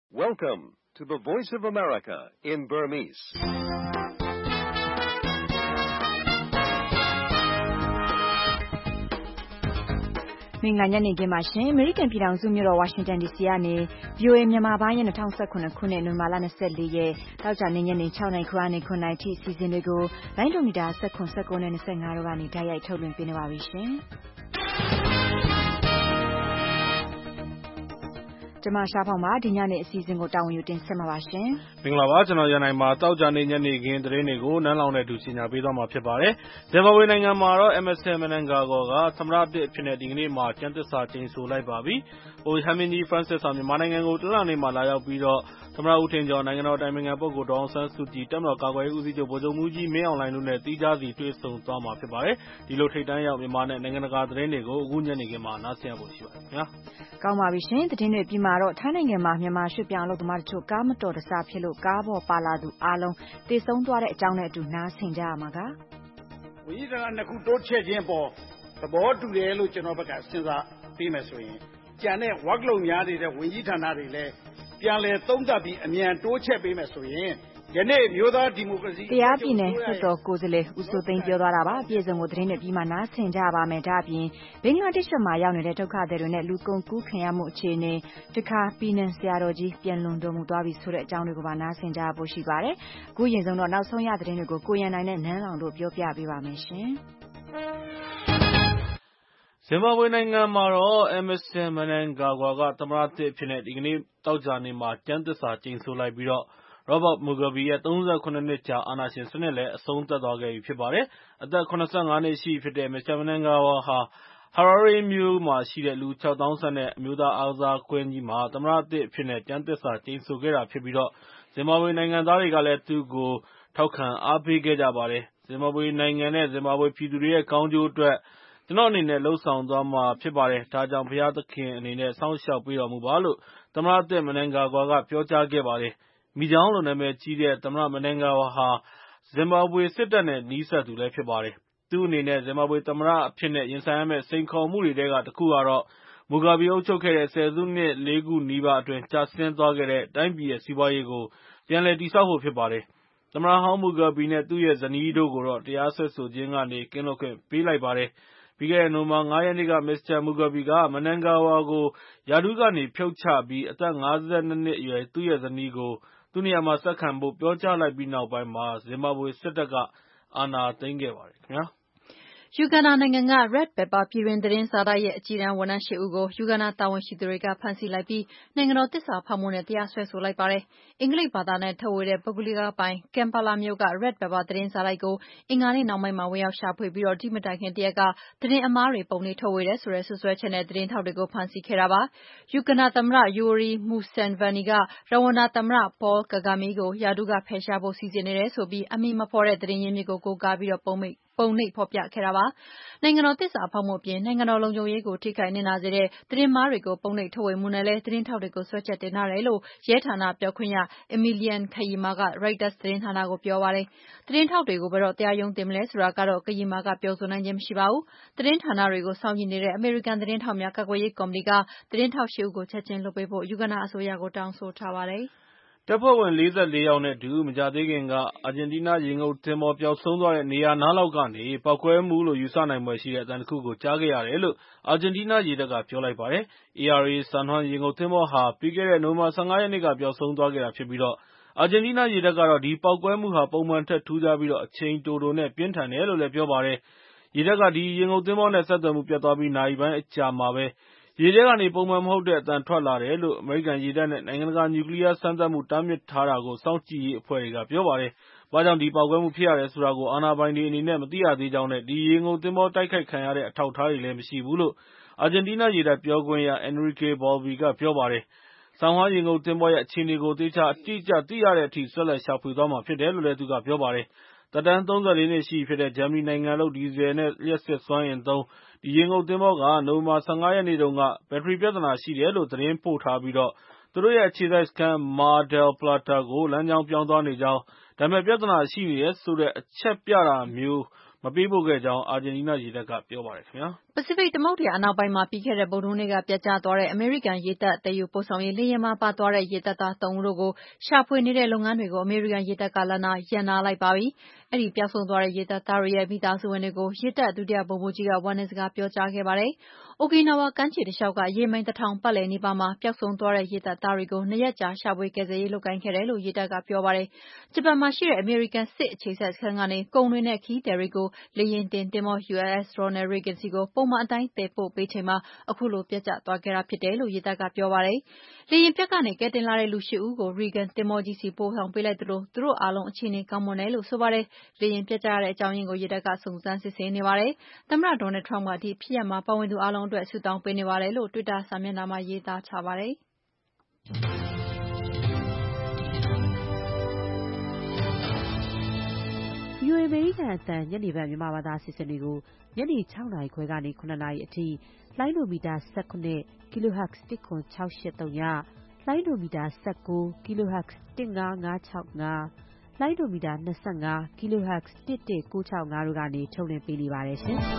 Welcome to the Voice of America in Burmese. ။မင်္ဂလာညနေခင်းပါရှင်။ အမေရိကန်ပြည်ထောင်စုမြို့တော်ဝါရှင်တန် DC ကနေ VOA မြန်မာပိုင်းရဲ့2017ခုနှစ်နိုဝင်ဘာလ24ရက်တောက်ကြနေညနေ6နာရီခွဲနဲ့9နာရီထိအစီအစဉ်တွေကိုလိုင်းဒုံမီတာ19နဲ့25တို့ကနေတိုက်ရိုက်ထုတ်လွှင့်ပေးနေပါပြီရှင်။ကျွန်မရှားဖောင်ပါဒီညနေအစီအစဉ်ကိုတာဝန်ယူတင်ဆက်မှာပါရှင်။မင်္ဂလာပါကျွန်တော်ရန်နိုင်မှာတောက်ကြနေညနေခင်းသတင်းတွေကိုနန်းလောင်နဲ့အတူရှင်းပြပေးသွားမှာဖြစ်ပါတယ်။ဇင်ဘာဘွေနိုင်ငံမှာတော့ Emmerson Mnangagwa ကသမ္မတတစ်အဖြစ်နဲ့ဒီကနေ့မှာကျမ်းသစ္စာကျိန်ဆိုလိုက်ပါပြီ။ဟိုဟမ်မင်းကြီး Francis ဟာမြန်မာနိုင်ငံကိုတနင်္လာနေ့မှာလာရောက်ပြီးတော့သမ္မတဦးထင်ကျော်နိုင်ငံတော်အတိုင်ပင်ခံပုဂ္ဂိုလ်ဒေါ်အောင်ဆန်းစုကြည်တပ်မတော်ကာကွယ်ရေးဦးစီးချုပ်ဗိုလ်ချုပ်မှူးကြီးမင်းအောင်လှိုင်တို့နဲ့သီးခြားစီတွေ့ဆုံသွားမှာဖြစ်ပါတယ်။ဒီလိုထိပ်တန်းရောက်မြန်မာနဲ့နိုင်ငံတကာသတင်းတွေကိုအခုညနေခင်းမှာနားဆင်ရဖို့ရှိပါတယ်ခင်ဗျာ။ကောင်းပါပြီရှင်။သတင်းတွေပြီးမှတော့ထိုင်းနိုင်ငံမှာမြန်မာရွှေ့ပြောင်းအလုပ်သမားတို့ကားမတော်တဆဖြစ်လို့ကားပေါ်ပါလာသူအားလုံးသေဆုံးသွားတဲ့အကြောင်းနဲ့အတူနားဆင်ကြရမှာကဝန်ကြီးဌာနနှစ်ခုတိုးချဲ့ခြင်းပေါ်သဘောတူတယ်လို့ကျွန်တော်ဘက်ကစဉ်းစားပြီးမယ်ဆိုရင်ကြံတဲ့ workload များနေတဲ့ဝန်ကြီးဌာနတွေလည်းပြန်လည်သုံးသပ်ပြီးအမြန်တိုးချဲ့ပေးမယ်ဆိုရင်ယနေ့မျိုးသားဒီမိုကရေစီတရားပြည်နယ်လွှတ်တော်ကိုယ်စားလှယ်ဦးစိုးသိန်းပြောသွားတာပါအပြည့်အစုံကိုသတင်းတွေပြီးမှနားဆင်ကြပါမယ်ဒါအပြင်ဘင်္ဂလားဒေ့ရှ်မှာရောက်နေတဲ့ဒုက္ခသည်တွေနဲ့လူကုန်ကူးခံရမှုအခြေအနေတခါပြည်နယ်ဆရာတော်ကြီးပြန်လွန်တော်မူသွားပြီဆိုတဲ့အကြောင်းတွေကိုပါနားဆင်ကြဖို့ရှိပါတယ်အခုရင်ဆုံးတော့နောက်ဆုံးရသတင်းတွေကိုကိုရန်နိုင်နဲ့နန်းလောင်တို့ပြောပြပေးပါမယ်ရှင်ဇင်ဘာဘွေနိုင်ငံမှာတော့ Emmerson Mnangagwa ကသမ္မတတစ်အဖြစ်နဲ့ဒီကနေ့တောက်ကြနေမှာကျမ်းသစ္စာကျိန်ဆိုလိုက်ပြီးတော့Robert Mugabe ရဲ့38နှစ်ကြာအာဏာရှင်စနစ်လည်းအဆုံးသတ်သွားခဲ့ပြီဖြစ်ပါတယ်။အသက်85နှစ်ရှိဖြစ်တဲ့ Mr. Mnangagwa ဟာ Harare မြို့မှာရှိတဲ့လူ၆သောင်းဆန့်တဲ့အမျိုးသားအားကစားကွင်းကြီးမှာသမ္မတတစ်အဖြစ်နဲ့ကျမ်းသစ္စာကျိန်ဆိုခဲ့တာဖြစ်ပြီးတော့ဇင်ဘာဘွေနိုင်ငံသားတွေကလည်းသူ့ကိုထောက်ခံအားပေးခဲ့ကြပါတယ်။ဇင်ဘာဘွေနိုင်ငံနဲ့ဇင်ဘာဘွေပြည်သူတွေရဲ့ကောင်းကျိုးအတွက်ကျွန်တော်အနေနဲ့လှုပ်ဆောင်သွားမှာဖြစ်ပါတယ်။ဒါကြောင့်ဘုရားသခင်အနေနဲ့စောင့်ရှောက်ပေးတော်မူပါလို့သမ္မတတစ် Mnangagwa ကပြောကြားခဲ့ပါတယ်။မိချောင်းလိုနာမည်ကြီးတဲ့သမ္မတMnangagwaဟာဇင်ဘာဘွေစစ်တပ်နဲ့နီးစပ်သူလည်းဖြစ်ပါတယ်။သူ့အနေနဲ့ဇင်ဘာဘွေသမ္မတအဖြစ်နဲ့ရင်ဆိုင်ရမယ့်စိန်ခေါ်မှုတွေထဲကတစ်ခုကတော့Mugabeအုပ်ချုပ်ခဲ့တဲ့ဆယ်စုနှစ် 4 ခုနီးပါးအတွင်းကျဆင်းသွားခဲ့တဲ့တိုင်းပြည်ရဲ့စီးပွားရေးကိုပြန်လည်တည်ဆောက်ဖို့ဖြစ်ပါတယ်။သမ္မတဟောင်းMugabeနဲ့သူ့ရဲ့ဇနီးတို့ကိုတော့တရားစွဲဆိုခြင်းကနေကင်းလွတ်ခွင့်ပေးလိုက်ပါတယ်။ပြီးခဲ့တဲ့နိုဝင်ဘာ9 ရက်နေ့ကMr. MugabeကMnangagwaကိုရာထူးကနေဖြုတ်ချပြီးအသက်52နှစ်အရွယ်သူ့ရဲ့ဇနီးကိုသူ့နေရာမှာဆက်ခံဖို့ပြောကြားလိုက်ပြီးနောက်ပိုင်းမှာဇင်ဘာဘွေစစ်တပ်ကအာဏာသိမ်းခဲ့ပါတယ်ခင်ဗျာ။ယူဂန္ဒာနိုင်ငံက Red Pepper ပြည်တွင်သတင်းစာတိုက်ရဲ့အကြီးတန်းဝန်ထမ်း8ဦးကိုယူဂန္ဒာတာဝန်ရှိသူတွေကဖမ်းဆီးလိုက်ပြီးနိုင်ငံတော်သစ္စာဖောက်မှုနဲ့တရားစွဲဆိုလိုက်ပါတယ်။အင်္ဂလိပ်ဘာသာနဲ့ထုတ်ဝေတဲ့ပုဂ္ဂလိကပိုင် Kampala မြို့က Red Pepper သတင်းစာတိုက်ကိုအင်္ဂါနေ့နှောင်းပိုင်းမှာဝင်ရောက်ရှာဖွေပြီးဒီမတိုင်ခင်တရက်ကသတင်းအမှားတွေပုံတွေထုတ်ဝေတယ်ဆိုတဲ့စွပ်စွဲချက်နဲ့သတင်းထောက်တွေကိုဖမ်းဆီးခဲ့တာပါ။ယူဂန္ဒာသမ္မတ Yoweri Museveni ကရဝမ်ဒါသမ္မတ Paul Kagame ကိုရာထူးကဖယ်ရှားဖို့စီစဉ်နေတယ်ဆိုပြီးအမည်မဖော်တဲ့သတင်းရင်းမြစ်ကိုကိုးကားပြီးပုံနှိပ်ဖော်ပြခဲ့တာပါ။နိုင်ငံတော်သစ္စာဖောက်မှုအပြင်နိုင်ငံတော်လုံခြုံရေးကိုထိခိုက်နစ်နာစေတဲ့သတင်းမှားတွေကိုပုံနှိပ်ထုတ်ဝေမှုနဲ့လည်းသတင်းထောက်တွေကိုစွဲချက်တင်ထားတယ်လို့ရဲဌာနပြောခွင့်ရ Emilian Kayima က Reuters သတင်းဌာနကိုပြောပါတယ်။သတင်းထောက်တွေကိုဘယ်တော့တရားရုံးတင်မလဲဆိုတာကတော့ Kayima ကပြောဆိုနိုင်ခြင်းမရှိပါဘူး။သတင်းဌာနတွေကိုစောင့်ကြည့်နေတဲ့အမေရိကန်သတင်းထောက်များကာကွယ်ရေးကော်မတီကသတင်းထောက်8ဦးကိုချက်ချင်းလွှတ်ပေးဖို့ယူဂန္ဒာအစိုးရကိုတောင်းဆိုထားပါတယ်။တပ်ဖွဲ့ဝင်44ယောက်နဲ့အတူမကြာသေးခင်ကအာဂျင်တီးနားရေငုပ်သင်္ဘောပျောက်ဆုံးသွားတဲ့နေရာနားလောက်ကနေပေါက်ကွဲမှုလို့ယူဆနိုင်ဖွယ်ရှိတဲ့အသံတစ်ခုကိုကြားခဲ့ရတယ်လို့အာဂျင်တီးနားရေတပ်ကပြောလိုက်ပါတယ်။ ARA San Juan ရေငုပ်သင်္ဘောဟာပြီးခဲ့တဲ့နိုဝင်ဘာ15 ရက်နေ့ကပျောက်ဆုံးသွားခဲ့တာဖြစ်ပြီးအာဂျင်တီးနားရေတပ်ကတော့ဒီပေါက်ကွဲမှုဟာပုံမှန်ထက်ထူးခြားပြီးအချိန်တိုတိုနဲ့ပြင်းထန်တယ်လို့လည်းပြောပါတယ်။ရေတပ်ကဒီရေငုပ်သင်္ဘောနဲ့ဆက်သွယ်မှုပြတ်သွားပြီးနာရီပိုင်းအကြာမှာပဲရေထဲကနေပုံမှန်မဟုတ်တဲ့အသံထွက်လာတယ်လို့အမေရိကန်ရေတပ်နဲ့နိုင်ငံတကာနျူကလီးယားစမ်းသပ်မှုတားမြစ်ထားတာကိုစောင့်ကြည့်ရေးအဖွဲ့တွေကပြောပါတယ်။ဘာကြောင့်ဒီပေါက်ကွဲမှုဖြစ်ရတယ်ဆိုတာကိုအာဏာပိုင်တွေအနေနဲ့မသိရသေးကြောင်းနဲ့ဒီရေငုပ်သင်္ဘောတိုက်ခိုက်ခံရတဲ့အထောက်အထားတွေလည်းမရှိဘူးလို့အာဂျင်တီးနားရေတပ်ပြောခွင့်ရ Enrique Balbi ကပြောပါတယ်။ San Juan ရေငုပ်သင်္ဘောရဲ့အခြေအနေကိုသေချာအတိအကျသိရတဲ့အထိဆက်လက်ရှာဖွေသွားမှာဖြစ်တယ်လို့လည်းသူကပြောပါတယ်။သက်တမ်း34နှစ်ရှိပြီဖြစ်တဲ့ဂျာမနီနိုင်ငံလုပ်ဒီဇယ်နဲ့လျှပ်စစ်စွမ်းအင်သုံးဒီရေငုပ်သင်္ဘောကနိုဝင်ဘာ15 ရက်နေ့တုန်းကဘက်ထရီပြဿနာရှိတယ်လို့သတင်းပို့ထားပြီးသူတို့ရဲ့အခြေစိုက်စခန်း Mar del Plata ကိုလမ်းကြောင်းပြောင်းသွားနေကြောင်းဒါပေမဲ့ပြဿနာရှိနေတယ်ဆိုတဲ့အချက်ပြတာမျိုးမပေးပို့ခဲ့ကြောင်းအာဂျင်တီးနားရေတပ်ကပြောပါတယ်ခင်ဗျာ။ပစိဖိတ်သမုဒ္ဒရာအနောက်ပိုင်းမှာပြီးခဲ့တဲ့ဗုဒ္ဓဟူးနေ့ကပျက်ကျသွားတဲ့အမေရိကန်ရေတပ်သယ်ယူပို့ဆောင်ရေးလေယာဉ်မှာပါသွားတဲ့ရေတပ်သား3ဦးတို့ကိုရှာဖွေနေတဲ့လုပ်ငန်းတွေကိုအမေရိကန်ရေတပ်ကရပ်နားလိုက်ပါပြီ။အဲဒီပျောက်ဆုံးသွားတဲ့ရေတပ်သားတွေရဲ့မိသားစုဝင်တွေကိုရေတပ်ဒုတိယဗိုလ်မှူးကြီးကဝမ်းနည်းစကားပြောကြားခဲ့ပါတယ်။ အိုကီနာဝါကမ်းခြေတလျှောက်ကရေမိုင်1000ပတ်လည်နီးပါးမှာပျောက်ဆုံးသွားတဲ့ရေတပ်သားတွေကို2 ရက်ကြာရှာဖွေကယ်ဆယ်ရေးလုပ်ကိုင်ခဲ့တယ်လို့ရေတပ်ကပြောပါတယ်။ဂျပန်မှာရှိတဲ့အမေရိကန်စစ်အခြေစိုက်စခန်းကနေကုန်တွေနဲ့ခရီးသည်တွေကိုလေယာဉ်တင်သင်္ဘော USS Ronald Reagan ဆီကိုပုံမှန်အတိုင်းသယ်ပို့ပေးချိန်မှာအခုလိုပျက်ကျသွားခဲ့တာဖြစ်တယ်လို့ရေတပ်ကပြောပါတယ်။လေယာဉ်ပျက်ကနေကယ်တင်လာတဲ့လူ8ဦးကို Reagan သင်္ဘောကြီးဆီပို့ဆောင်ပေးလိုက်သလိုသူတို့အားလုံးအခြေအနေကောင်းမွန်တယ်လို့ဆိုပါတယ်။လေယာဉ်ပျက်ကျရတဲ့အကြောင်းရင်းကိုရေတပ်ကစုံစမ်းစစ်ဆေးနေပါတယ်။သမ္မတ Donald Trump ကဒီဖြစ်ရပ်မှာပါဝင်သူအားလုံးအတွက်ဆုတောင်းပေးနေပါတယ်လို့ Twitter စာမျက်နှာမှာရေးသားထားပါတယ်။ VOA အမေရိကန်အသံညနေပိုင်းမြန်မာဘာသာအစီအစဉ်တွေကိုညနေ 6 နာရီခွဲကနေ 9 နာရီအထိလိုင်းဒိုမီတာ 19 kHz 10683ည၊လိုင်းဒိုမီတာ 19 kHz 15565လိုင်းဒိုမီတာ 25 kHz 11965တို့ကနေထုတ်လွှင့်ပေးနေပါတယ်ရှင်။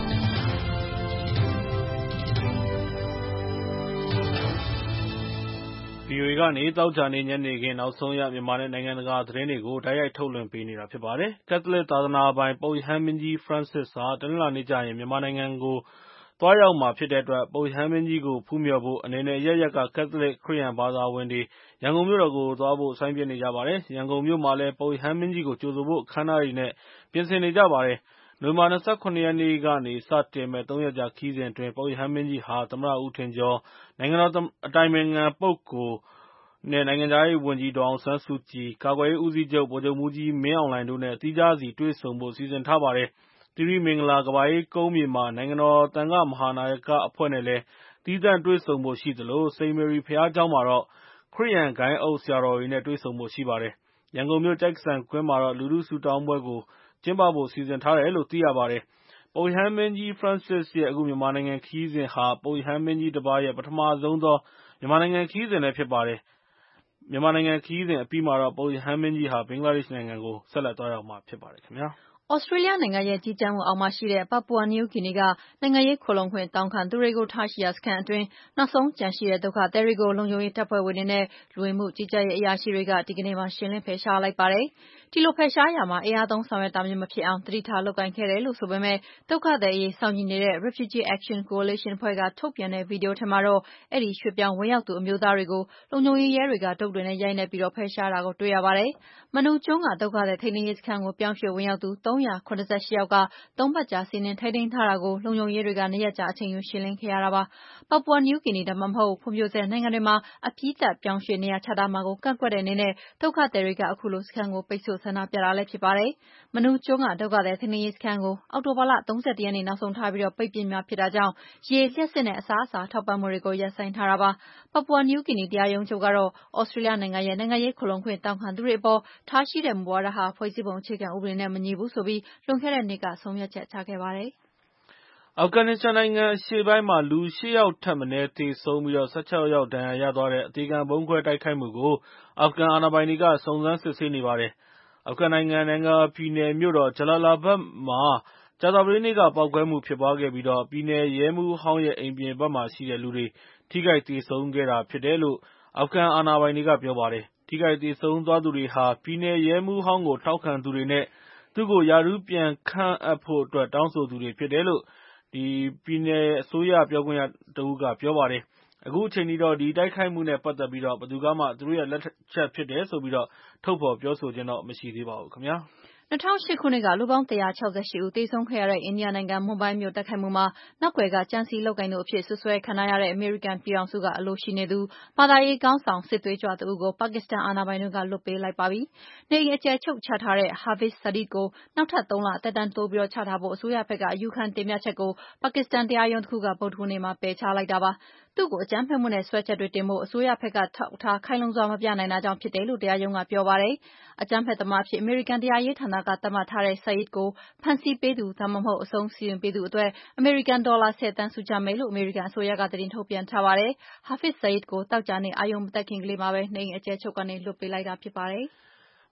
VOA ကနေသောကြာနေ့ညနေခင်းနောက်ဆုံးရမြန်မာနဲ့နိုင်ငံတကာသတင်းတွေကိုတိုက်ရိုက်ထုတ်လွှင့်ပေးနေတာဖြစ်ပါတယ်။ကက်သလစ်သာသနာပိုင်ပုပ်ရဟန်းမင်းကြီး Francis ဟာတနင်္လာနေ့ကျရင်မြန်မာနိုင်ငံကိုသွားရောက်မှာဖြစ်တဲ့အတွက်ပုပ်ရဟန်းမင်းကြီးကိုဖူးမြော်ဖို့အနယ်နယ်အရပ်ရပ်ကကက်သလစ်ခရစ်ယာန်ဘာသာဝင်တွေရန်ကုန်မြို့တော်ကိုသွားဖို့စိုင်းပြင်းနေကြပါတယ်။ရန်ကုန်မြို့မှာလည်းပုပ်ရဟန်းမင်းကြီးကိုကြိုဆိုဖို့အခမ်းအနားတွေနဲ့ပြင်ဆင်နေကြပါတယ်။နိုဝင်ဘာ 27 ရက်နေ့ကနေစတင်မယ့်3 ရက်ကြာခရီးစဉ်အတွင်းပုပ်ရဟန်းမင်းကြီးဟာသမ္မတဦးထင်ကျော်၊နိုင်ငံတော်အတိုင်ပင်ခံပုဂ္ဂိုလ်နဲ့နိုင်ငံခြားရေးဝန်ကြီးဒေါ်အောင်ဆန်းစုကြည်၊ကာကွယ်ရေးဦးစီးချုပ်ဗိုလ်ချုပ်မှူးကြီးမင်းအောင်လှိုင်တို့နဲ့သီးခြားစီတွေ့ဆုံဖို့စီစဉ်ထားပါတယ်။သီရိမင်္ဂလာကမ္ဘာအေးကုန်းမြေမှာနိုင်ငံတော်သံဃမဟာနာယကအဖွဲ့နဲ့လည်းသီးသန့်တွေ့ဆုံဖို့ရှိသလိုစိန့်မေရီဘုရားကျောင်းမှာတော့ခရစ်ယာန်ဂိုဏ်းအုပ်ဆရာတော်တွေနဲ့တွေ့ဆုံဖို့ရှိပါတယ်။ရန်ကုန်မြို့ Jackson ကွင်းမှာတော့လူထုဆုတောင်းပွဲကိုကျင်းပဖို့စီစဉ်ထားတယ်လို့သိရပါတယ်။ပုပ်ရဟန်းမင်းကြီး Francis ရဲ့အခုမြန်မာနိုင်ငံခရီးစဉ်ဟာပုပ်ရဟန်းမင်းကြီးတပါးရဲ့ပထမဆုံးသောမြန်မာနိုင်ငံခရီးစဉ်လည်းဖြစ်ပါတယ်။မြန်မာနိုင်ငံခရီးစဉ်အပြီးမှာတော့ပုပ်ရဟန်းမင်းကြီးဟာဘင်္ဂလားဒေ့ရှ်နိုင်ငံကိုဆက်လက်သွားရောက်မှာဖြစ်ပါတယ်ခင်ဗျာ။သြစတြေးလျနိုင်ငံရဲ့ကြီးကြပ်မှုအောက်မှာရှိတဲ့ပါပူဝါနယူးဂီနီကနိုင်ငံရေးခိုလှုံခွင့်တောင်းခံသူတွေကိုထားရှိရာစခန်းအတွင်းနောက်ဆုံးကျန်ရှိတဲ့ဒုက္ခသည်တွေကိုလုံခြုံရေးတပ်ဖွဲ့ဝင်တွေနဲ့လူဝင်မှုကြီးကြပ်ရေးအရာရှိတွေကဒီကနေ့မှာရှင်းလင်းဖယ်ရှားလိုက်ပါတယ်။ဒီလိုဖယ်ရှားရာမှာအင်အားသုံးဆောင်ရွက်တာမျိုးမဖြစ်အောင်သတိထားလုပ်ကိုင်ခဲ့တယ်လို့ဆိုပေမဲ့ဒုက္ခသည်အရေးစောင့်ကြည့်နေတဲ့ Refugee Action Coalition အဖွဲ့ကထုတ်ပြန်တဲ့ဗီဒီယိုထဲမှာတော့အဲဒီရွှေ့ပြောင်းဝင်ရောက်သူအမျိုးသားတွေကိုလုံခြုံရေးရဲတွေကတုတ်တွေနဲ့ရိုက်နှက်ပြီးဖယ်ရှားတာကိုတွေ့ရပါတယ်။မနူကျွန်းကဒုက္ခသည်ထိန်းသိမ်းရေးစခန်းကိုပြောင်းရွှေ့ဝင်ရောက်သူ378ယောက်က3 ပတ်ကြာစီးနင်းထိန်းသိမ်းထားတာကိုလုံခြုံရေးတွေက2 ရက်ကြာအချိန်ယူရှင်းလင်းခဲ့ရတာပါ။ပါပူဝါနယူးဂီနီဒါမှမဟုတ်ဖွံ့ဖြိုးဆဲနိုင်ငံတွေမှာအပြီးသတ်ပြောင်းရွှေ့နေရာချထားမှာကိုကန့်ကွက်တဲ့အနေနဲ့ဒုက္ခသည်တွေကအခုလိုစခန်းကိုပိတ်ဆို့ဆန္ဒပြတာလည်းဖြစ်ပါတယ်။မနူကျွန်းကဒုက္ခသည်ထိန်းသိမ်းရေးစခန်းကိုအောက်တိုဘာလ 31 ရက်နေ့နောက်ဆုံးထားပြီးပိတ်ပစ်မှာဖြစ်တာကြောင့်ရေ၊လျှပ်စစ်နဲ့အစားအစာထောက်ပံ့မှုတွေကိုရပ်ဆိုင်းထားတာပါ။ပါပူဝါနယူးဂီနီတရားရုံးချုပ်ကတော့သြစတြေးလျနိုင်ငံရဲ့နိုင်ငံရေးခိုလှုံခွင့်တောင်းခံသူတွေအပေါ်ထားရှိတဲ့မူဝါဒဟာဖွဲ့စည်းပုံအခြေခံဥပဒေနဲ့မညီဘူးဆိုပြီးလွန်ခဲ့တဲ့နှစ်ကဆုံးဖြတ်ချက်ချခဲ့ပါတယ်။အာဖဂန်နစ္စတန်နိုင်ငံအရှေ့ပိုင်းမှာလူ8 ယောက်ထက်မနည်းသေဆုံးပြီး16 ယောက်ဒဏ်ရာရသွားတဲ့အသေခံဗုံးခွဲတိုက်ခိုက်မှုကိုအာဖဂန်အာဏာပိုင်တွေကစုံစမ်းစစ်ဆေးနေပါတယ်။အာဖဂန်နိုင်ငံ Nangarhar ပြည်နယ်မြို့တော် Jalalabad မှာကြာသပတေးနေ့ကပေါက်ကွဲမှုဖြစ်ပွားခဲ့ပြီးပြည်နယ်ရဲမှူးဟောင်းရဲ့အိမ်ပြင်ဘက်မှာရှိတဲ့လူတွေထိခိုက်သေဆုံးခဲ့တာဖြစ်တယ်လို့အာဖဂန်အာဏာပိုင်တွေကပြောပါတယ်။ထိခိုက်သေဆုံးသွားသူတွေဟာပြည်နယ်ရဲမှူးဟောင်းကိုထောက်ခံသူတွေနဲ့သူ့ကိုရာထူးပြန်ခန့်အပ်ဖို့တောင်းဆိုသူတွေဖြစ်တယ်လို့ပြည်နယ်အစိုးရပြောခွင့်ရတဦးကပြောပါတယ်။အခုချိန်ထိတော့ဒီတိုက်ခိုက်မှုနဲ့ပတ်သက်ပြီးဘယ်သူကမှသူတို့ရဲ့လက်ချက်ဖြစ်တယ်ဆိုပြီးထုတ်ဖော်ပြောဆိုခြင်းမရှိသေးပါဘူးခင်ဗျာ။ 2008 ခုနှစ်ကလူပေါင်း168 ဦးသေဆုံးခဲ့ရတဲ့အိန္ဒိယနိုင်ငံမွန်ဘိုင်းမြို့တိုက်ခိုက်မှုမှာနောက်ကွယ်ကကြံစည်လုပ်ကိုင်သူအဖြစ်စွပ်စွဲခံထားရတဲ့အမေရိကန်ပြည်ထောင်စုကအလိုရှိနေသူဘာသာရေးခေါင်းဆောင်စစ်သွေးကြွတဦးကိုပါကစ္စတန်အာဏာပိုင်တွေကလွှတ်ပေးလိုက်ပါပြီ။နေအိမ်အကျယ်ချုပ်ချထားတဲ့ Hafiz Saeed ကိုနောက်ထပ်3 လသက်တမ်းတိုးပြီးချထားဖို့အစိုးရဘက်ကအယူခံတင်ပြချက်ကိုပါကစ္စတန်တရားရုံးတခုကဗုဒ္ဓဟူးနေ့မှာပယ်ချလိုက်တာပါ။သူ့ကိုအကြမ်းဖက်မှုနဲ့စွဲချက်တွေတင်ဖို့အစိုးရဘက်ကအထောက်အထားခိုင်လုံစွာမပြနိုင်တာကြောင့်ဖြစ်တယ်လို့တရားရုံးကပြောပါတယ်။အကြမ်းဖက်သမားအဖြစ်အမေရိကန်တရားရေးဌာနကသတ်မှတ်ထားတဲ့ Saeed ကိုဖမ်းဆီးပေးသူဒါမှမဟုတ်အဆုံးစီရင်ပေးသူအတွက်အမေရိကန်ဒေါ်လာ10 သန်းဆုချမယ်လို့အမေရိကန်အစိုးရကသတင်းထုတ်ပြန်ထားပါတယ်။ Hafiz Saeed ကိုသောကြာနေ့အရုဏ်မတက်ခင်ကလေးမှာပဲနေအိမ်အကျယ်ချုပ်ကနေလွှတ်ပေးလိုက်တာဖြစ်ပါတယ်။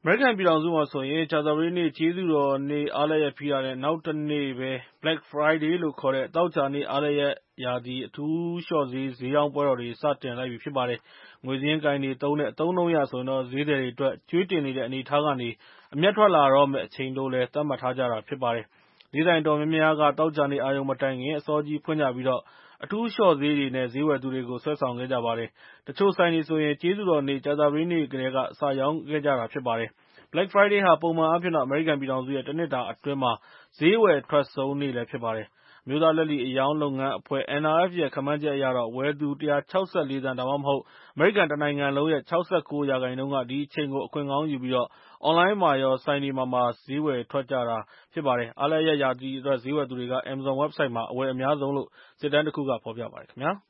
မေရိကန်ပြည်ထောင်စုမှာဆိုရင်ကြာသပတေးနေ့ကျေးဇူးတော်နေ့အားလပ်ရက်ပြီးတာနဲ့နောက်တနေ့ပဲ Black Friday လို့ခေါ်တဲ့သောကြာနေ့အားလပ်ရက်ရာသီအထူးလျှော့ဈေးရောင်းပွဲတော်တွေစတင်လိုက်ပြီဖြစ်ပါတယ်။ငွေစာရင်းကိုင်တွေသုံးတဲ့အသုံးအနှုန်းအရဆိုရင်ဈေးသည်တွေအတွက်ကြွေးတင်နေတဲ့အနေအထားကနေအမျက်ထွက်လာတော့မယ့်အချိန်လို့လည်းသတ်မှတ်ထားကြတာဖြစ်ပါတယ်။ဈေးဆိုင်တော်များများကသောကြာနေ့အာရုံမတိုင်ခင်အစောကြီးဖွင့်ကြပြီးအထူးလျှော့ဈေးတွေနဲ့ဈေးဝယ်သူတွေကိုဆွဲဆောင်ခဲ့ကြပါတယ်။တချို့ဆိုင်တွေဆိုရင်ကျေးဇူးတော်နေ့ကြာသပတေးနေ့ကတည်းကစရောင်းခဲ့ကြတာဖြစ်ပါတယ်။ Black Friday ဟာပုံမှန်အားဖြင့်အမေရိကန်ပြည်ထောင်စုရဲ့တနှစ်တာအတွင်းဈေးဝယ်ထွက်ဆုံးနေ့လည်းဖြစ်ပါတယ်။အမျိုးသားလက်လီအရောင်းလုပ်ငန်းအဖွဲ့ NRF ရဲ့ခန့်မှန်းချက်အရဝယ်သူ 164 သန်း ဒါမှမဟုတ်အမေရိကန်တနိုင်ငံလုံးရဲ့ 69% ကဒီအချိန်ကိုအခွင့်ကောင်းယူပြီးအွန်လိုင်းမှာရောဆိုင်တွေမှာပါဈေးဝယ်ထွက်ကြတာဖြစ်ပါတယ်။အားလပ်ရက်ရာသီအတွက်ဈေးဝယ်သူတွေက Amazon website မှာအဝယ်အများဆုံးလို့စစ်တမ်းတခုကဖော်ပြပါတယ်ခင်ဗျာ။